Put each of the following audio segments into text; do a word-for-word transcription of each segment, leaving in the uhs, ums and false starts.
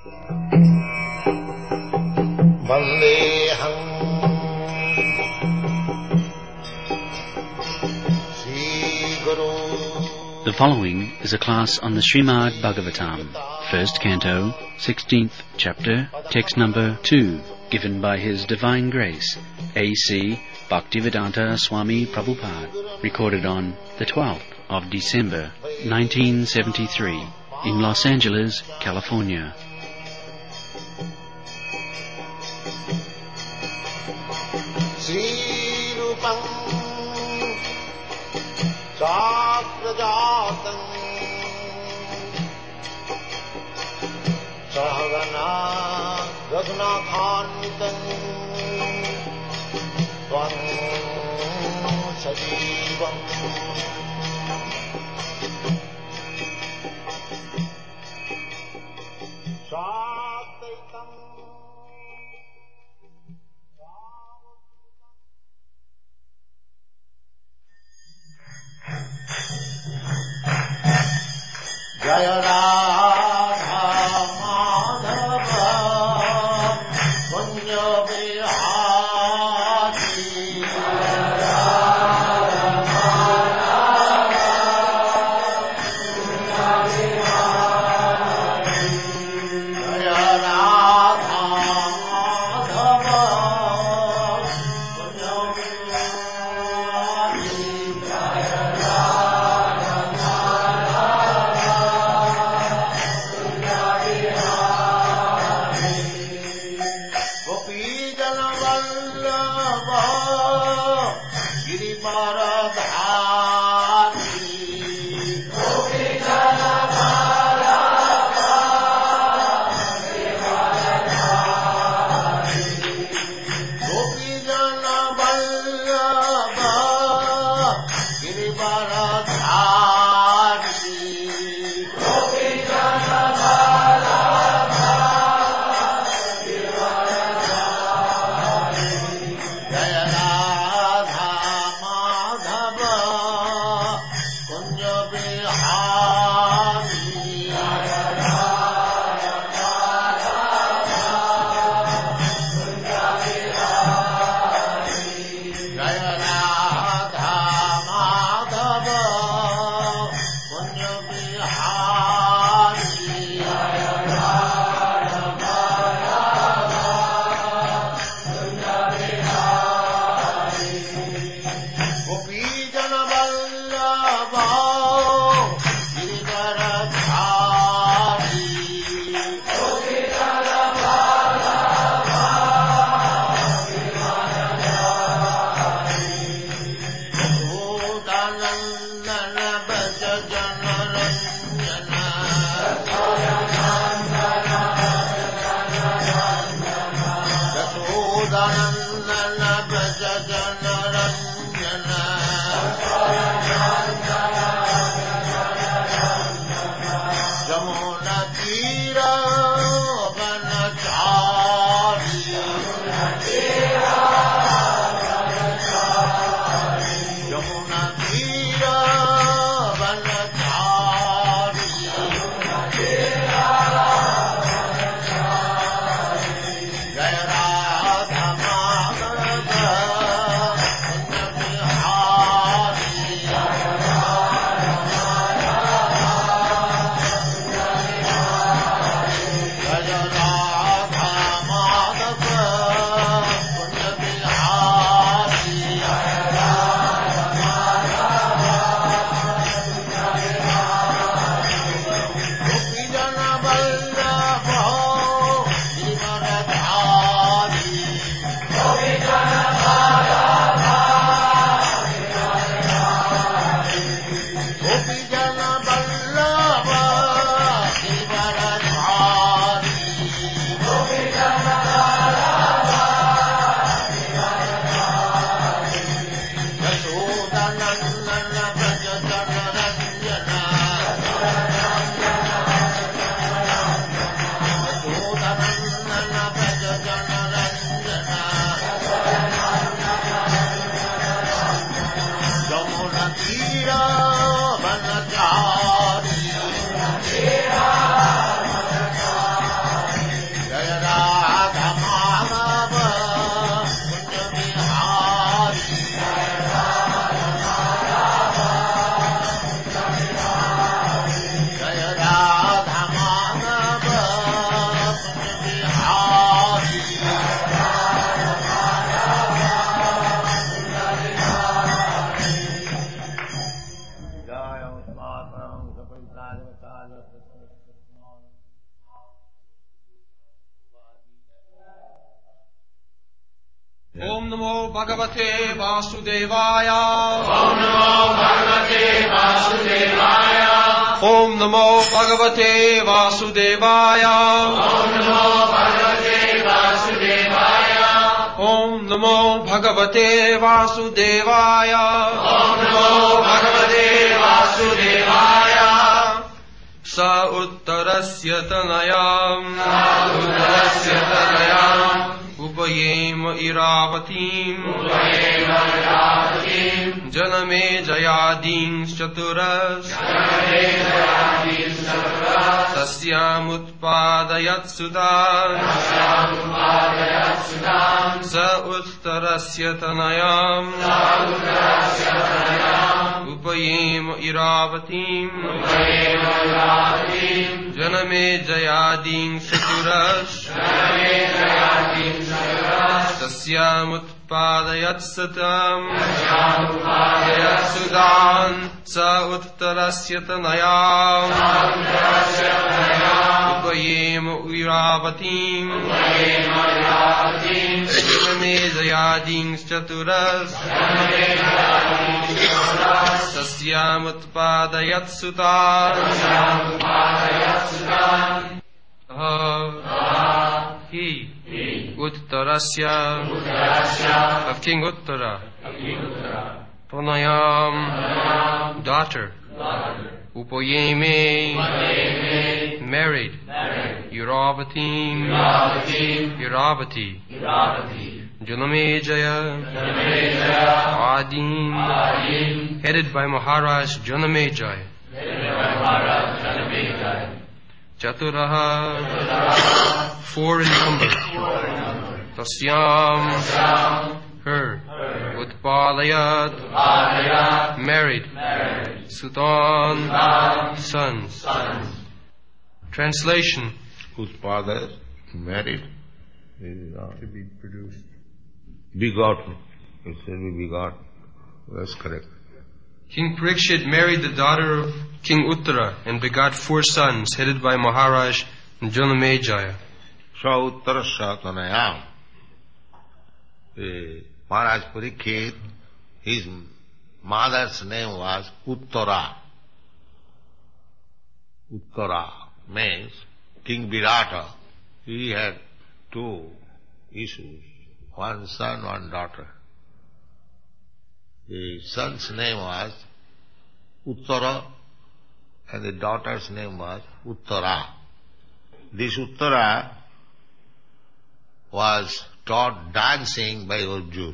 The following is a class on the Srimad Bhagavatam, first canto, sixteenth chapter, text number two, given by His Divine Grace, A C Bhaktivedanta Swami Prabhupada, recorded on the twelfth of December, nineteen seventy-three, in Los Angeles, California. Sakrajatan Sahagana Raghunathanvitan Tvam Sajivam Satvaitam Jaya Radha Madhava Punya Vihari Jaya Radha Madhava Punya Vihari Jaya Radha Madhava Punya Vihari Jaya Jaya Radha Madhava Om Namo Bhagavate Vasudevaya. Om Namo Bhagavate Vasudevaya. Om Namo Bhagavate Vasudevaya. Om Namo Bhagavate Vasudevaya. Om Namo Bhagavate Vasudevaya. Om Namo Bhagavate Vasudevaya. Sa uttarasya tanayam. Sa uttarasya tanayam. Upayem iravatim. Upayem iravatim. Janame jayadin chaturas. Janame jayadin chaturas. Tasyam utpadayat sudam. Tasyam utpadayat sudam. Sa uttarasya tanayam. Sa uttarasya tanayam. Upayem iravatim. Upayem iravatim. Janame jayadin chaturas. Janame jayadin chaturas. Tasyam utpadayat satam. Tasyam utpadayat Sudan sa uttarasya tanayam. Sa uttarasya tanayam. Upayem iravatim. Upayem iravatim. Janame jayadin chaturas. Janame jayadin chaturas. Tasyam utpadayat sutan. Tasyam utpadayat sutan. Ah, he, uttarasya, Uttarasya of King Uttara, of King Uttara. Pranayam, daughter, Upayeme, Upayeme, married, married. Iravatim, Iravatim, Iravati, Iravati. Janamejaya, Janamejaya, Adim, Adim. headed by Maharaj Janamejaya, Headed by Maharaj Janamejaya. Chaturaha, Chaturas, four in number, four in number. Tasyam, Tasyam, her, her. Utpalayat, Utpadayat, married, married. Sutan, Sutan, sons. sons. Translation. Utpada, married, is uh, To be produced. begotten. It should be begotten. That's correct. King Parikshit married the daughter of King Uttara and begot four sons, headed by Maharaj Janamejaya. Sauttara Tanayam. Maharaj Parikshit, his mother's name was Uttara. Uttara means King Virata. He had two issues, one son, one daughter. The son's name was Uttara and the daughter's name was Uttara. This Uttara was taught dancing by Arjuna.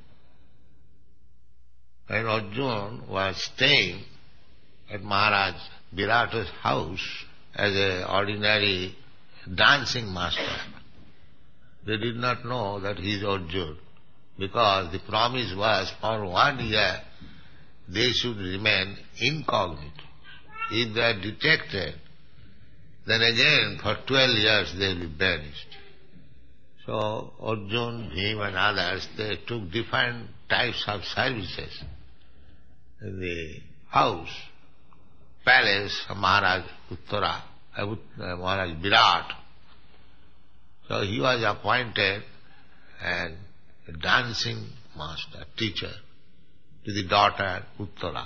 And Arjuna was staying at Maharaj Virata's house as an ordinary dancing master. They did not know that he is Arjuna, because the promise was for one year they should remain incognito. If they are detected, then again for twelve years they will be banished. So Arjuna, Bhima and others, they took different types of services in the house, palace of Maharaj Uttara, uh, Maharaj Virat. So he was appointed and a dancing master, teacher, to the daughter Uttara.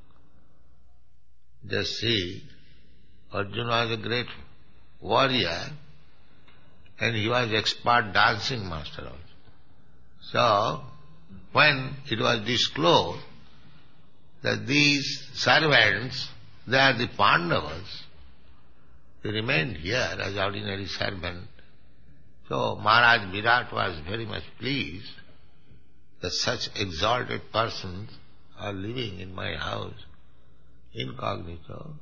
Just see, Arjuna was a great warrior and he was expert dancing master also. So, when it was disclosed that these servants, they are the Pandavas, they remained here as ordinary servants. So Maharaj Virat was very much pleased that such exalted persons are living in my house incognito.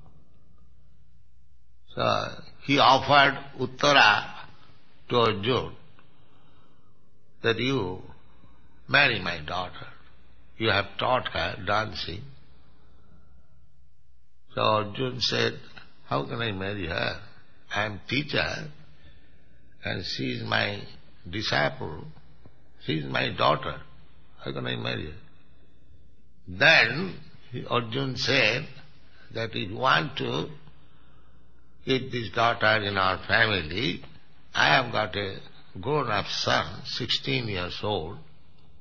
So he offered Uttara to Arjuna that you marry my daughter. You have taught her dancing. So Arjuna said, how can I marry her? I am teacher and she is my disciple. She is my daughter. How can I marry her? Then Arjuna said that if you want to keep this daughter in our family, I have got a grown-up son, sixteen years old.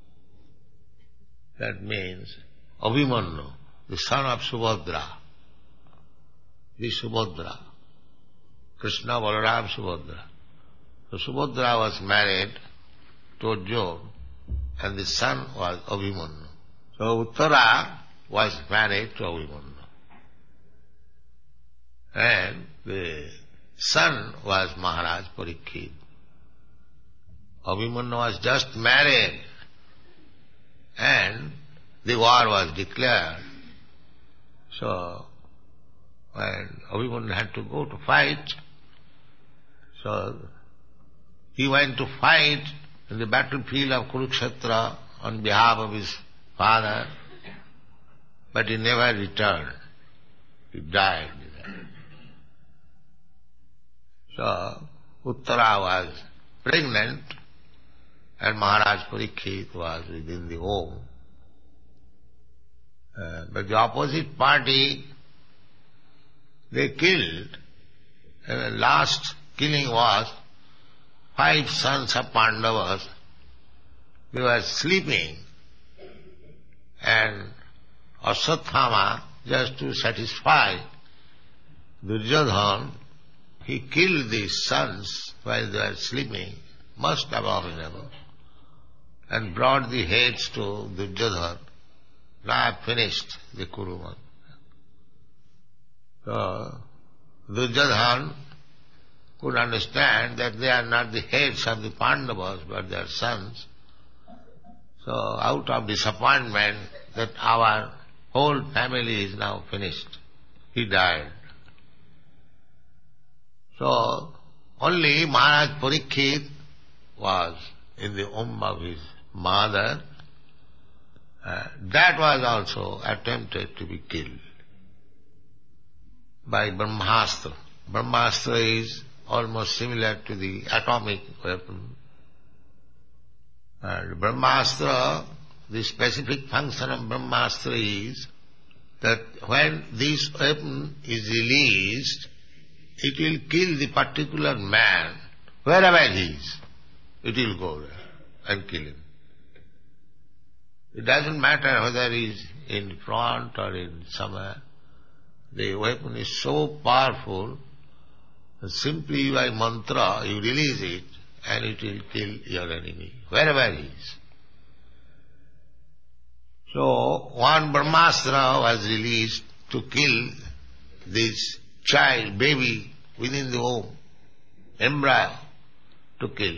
That means Abhimanyu, the son of Subhadra. The Subhadra. Krishna, Balaram, Subhadra. So Subhadra was married to Arjuna and the son was Abhimanyu. So Uttara was married to Abhimanyu. And the son was Maharaj Parikshit. Abhimanyu was just married and the war was declared. So, when Abhimanyu had to go to fight, so he went to fight in the battlefield of Kurukshetra on behalf of his father, but he never returned. He died there. So, Uttara was pregnant and Maharaj Parikshit was within the home. Uh, but the opposite party, they killed. And the last killing was five sons of Pandavas. They were sleeping and Ashwatthama, just to satisfy Duryodhana, he killed these sons while they were sleeping, most abominable, and brought the heads to Duryodhana. Now I have finished the Kuruman. So, Duryodhana could understand that they are not the heads of the Pandavas, but their sons. So, out of disappointment that our whole family is now finished, he died. So, only Maharaj Parikshit was in the womb of his mother. Uh, that was also attempted to be killed by Brahmastra. Brahmastra is almost similar to the atomic weapon. And Brahmastra, the specific function of Brahmastra is that when this weapon is released, it will kill the particular man, wherever he is. It will go there and kill him. It doesn't matter whether he is in front or in somewhere. The weapon is so powerful that simply by mantra you release it and it will kill your enemy, wherever he is. So one Brahmastra was released to kill this child, baby within the womb, embryo, to kill.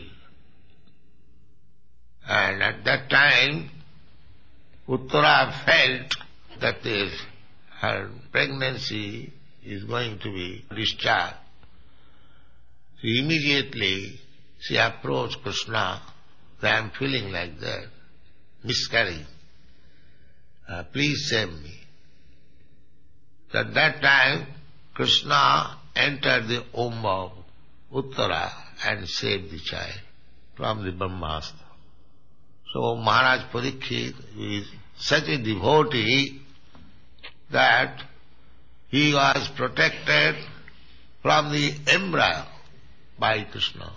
And at that time, Uttara felt that this, her pregnancy is going to be discharged. So immediately she approached Krishna, I am feeling like that, miscarrying. Uh, please save me. So at that time, Krishna entered the womb of Uttara and saved the child from the Brahmastra. So Maharaj Parikshit is such a devotee that he was protected from the embryo by Krishna.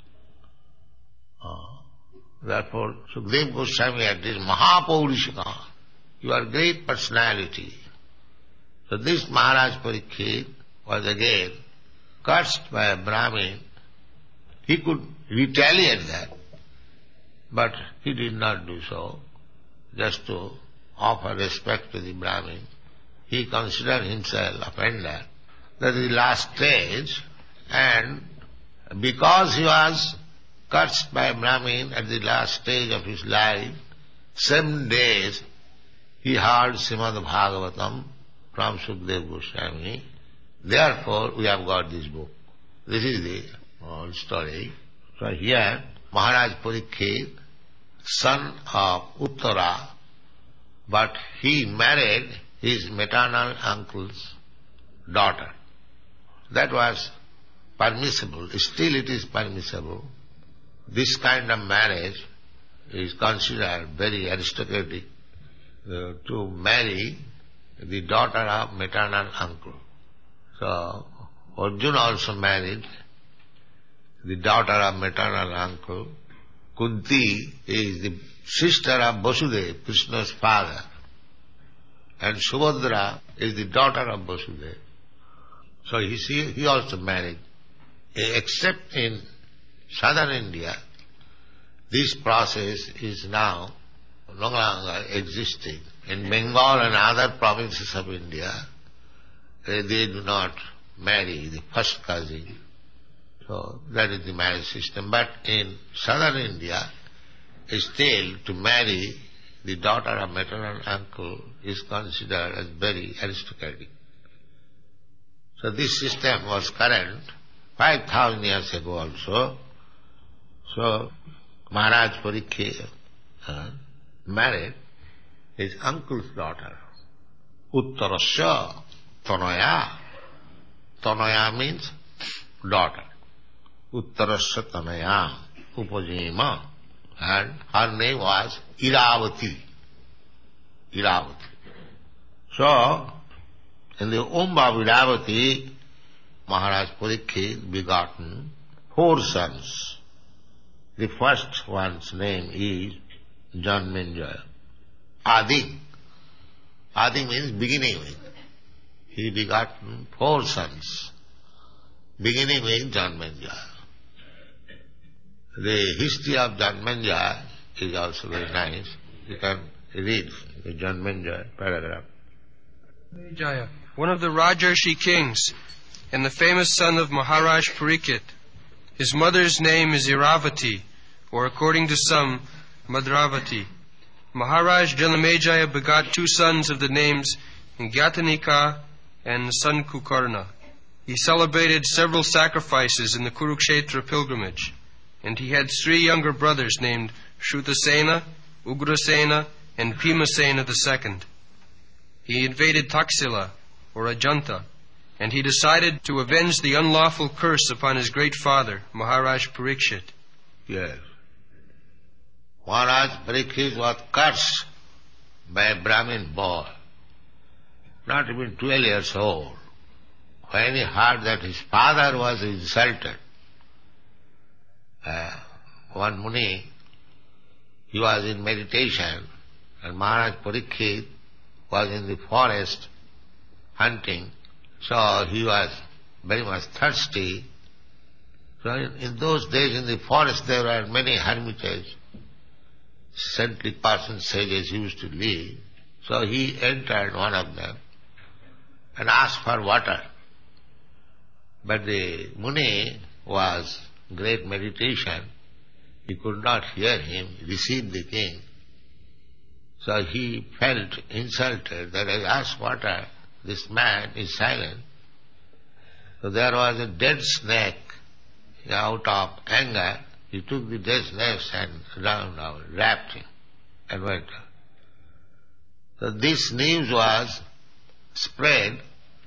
Uh, therefore, Sukadeva Goswami had this Mahapaurishika, you are great personality. So this Maharaj Parikshit was again cursed by a Brahmin. He could retaliate that, but he did not do so, just to offer respect to the Brahmin. He considered himself offender. That is the last stage, and because he was cursed by a Brahmin at the last stage of his life, seven days he heard Srimad Bhagavatam from Sukadeva Goswami. Therefore we have got this book. This is the whole story. So here Maharaj Parikshit, son of Uttara, but he married his maternal uncle's daughter. That was permissible. Still it is permissible. This kind of marriage is considered very aristocratic, uh, to marry the daughter of maternal uncle. So Arjuna also married the daughter of maternal uncle, Kunti is the sister of Vasudeva, Krishna's father. And Subhadra is the daughter of Vasudeva. So he, he also married. Except in southern India, this process is now no longer existing. In Bengal and other provinces of India, they do not marry the first cousin. So that is the marriage system. But in southern India, still to marry the daughter of maternal uncle is considered as very aristocratic. So this system was current five thousand years ago also. So Maharaj Parikshit uh, married his uncle's daughter, Uttarasya Tanaya. Tanaya means daughter. Uttarasya Tanaya Upajima. And her name was Iravati. Iravati. So, in the womb of Iravati, Maharaj Parikshit begotten four sons. The first one's name is Janmenjaya. Adi. Adi means beginning with. He begotten four sons, beginning with Janmenjaya. The history of Janmenjaya is also very nice. You can read the Janmenjaya paragraph. Jaya, one of the Rajarshi kings, and the famous son of Maharaj Parikshit. His mother's name is Iravati, or according to some, Madravati. Maharaj Jalamejaya begot two sons of the names Gyatanika and Sankukarna. He celebrated several sacrifices in the Kurukshetra pilgrimage, and he had three younger brothers named Shrutasena, Ugrasena, and Bhimasena the second. He invaded Taxila, or Ajanta, and he decided to avenge the unlawful curse upon his great father, Maharaj Parikshit. Yes. Maharaj Parikshit was cursed by a Brahmin boy, not even twelve years old. When he heard that his father was insulted, uh, one Muni, he was in meditation, and Maharaj Parikshit was in the forest hunting, so he was very much thirsty. So in, in those days in the forest there were many hermitages, saintly persons, sages used to live. So he entered one of them and asked for water. But the Muni was great meditation. He could not hear him, receive the king. So he felt insulted that I asked water, this man is silent. So there was a dead snake. Out of anger, he took the dead snake and round out, wrapped him and went. So this news was spread,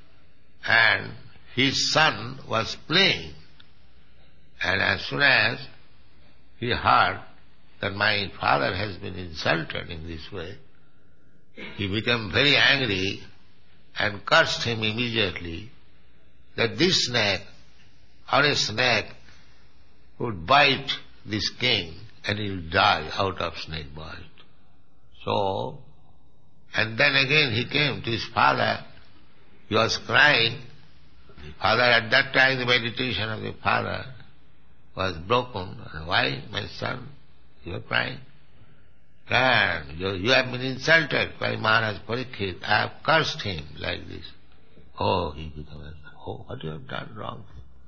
and his son was playing. And as soon as he heard that my father has been insulted in this way, he became very angry and cursed him immediately that this snake or a snake would bite this king and he will die out of snake bite. So, and then again he came to his father. He was crying. The father, at that time the meditation of the father was broken. And why, my son, you are crying? And you, you have been insulted by Maharaj Parikshit. I have cursed him like this. Oh, he became, oh, what you have done wrong?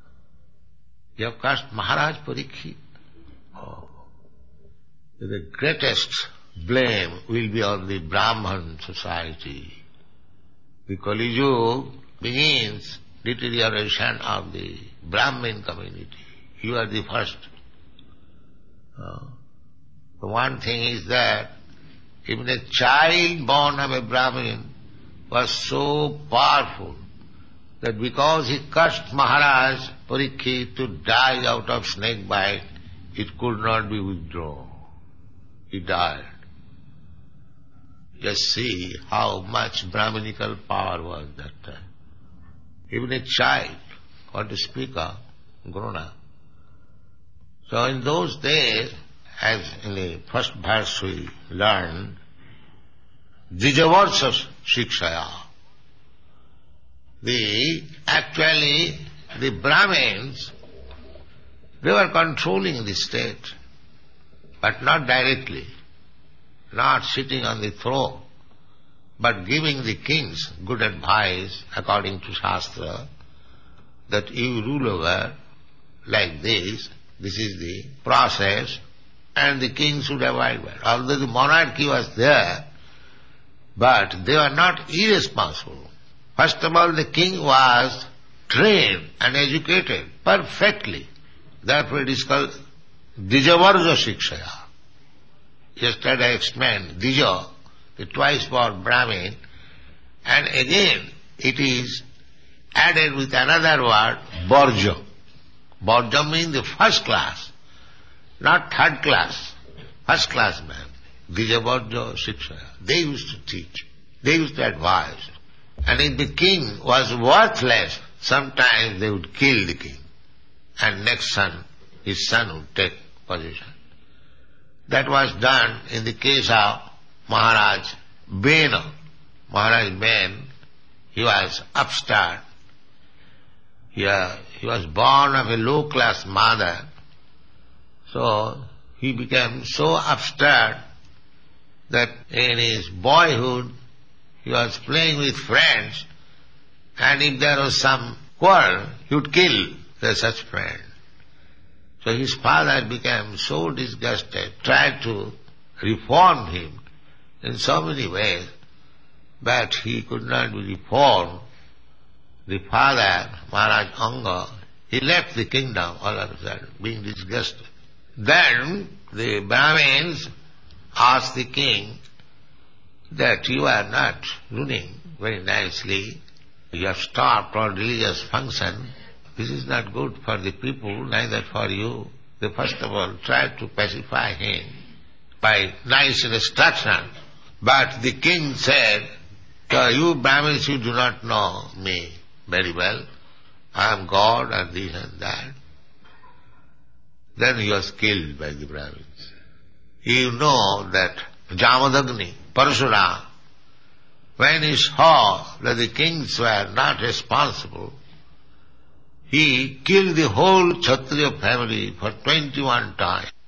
You have cursed Maharaj Parikshit. Oh, the greatest blame will be on the Brahman society. The Kali Yuga begins deterioration of the Brahmin community. You are the first. Uh, the one thing is that even a child born of a Brahmin was so powerful that because he cursed Maharaj Parikshit to die out of snake bite, it could not be withdrawn. He died. Just see how much Brahminical power was that time. Even a child, what to speak of, grown up. So in those days, as in the first verse we learned, Dijavarsha Shikshaya. The, actually, the Brahmins, they were controlling the state, but not directly, not sitting on the throne, but giving the kings good advice according to Shastra, that you rule over like this, this is the process, and the king should abide by it. Although the monarchy was there, but they were not irresponsible. First of all, the king was trained and educated perfectly. Therefore it is called Dijavarja Shikshaya. Yesterday I explained Dija, the twice born Brahmin, and again it is added with another word, Varja. Varja means the first class, not third class, first class man. Dijavarja Shikshaya. They used to teach, they used to advise. And if the king was worthless, sometimes they would kill the king, and next son, his son would take position. That was done in the case of Maharaj Bena. Maharaj Ben, he was upstart. He, uh, he was born of a low-class mother, so he became so upstart that in his boyhood he was playing with friends, and if there was some quarrel, he would kill the such friend. So his father became so disgusted, tried to reform him in so many ways, but he could not be reformed. The father, Maharaj Anga, he left the kingdom all of a sudden, being disgusted. Then the Brahmins asked the king that you are not ruling very nicely, you have stopped all religious function, this is not good for the people, neither for you. They first of all tried to pacify him by nice instruction, but the king said, you Brahmins, you do not know me very well, I am God and this and that. Then he was killed by the Brahmins. You know that Jamadagni, Parashurama, when he saw that the kings were not responsible, he killed the whole Kshatriya family for twenty-one times.